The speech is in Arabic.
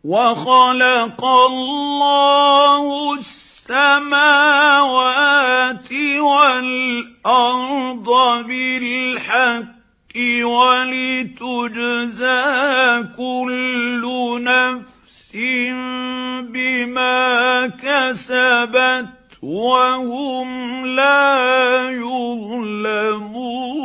وَخَلَقَ اللَّهُ السَّمَاوَاتِ وَالْأَرْضَ بِالْحَقِّ وَلِتُجْزَىٰ كُلُّ نَفْسٍ بِمَا كَسَبَتْ وَهُمْ لَا يُظْلَمُونَ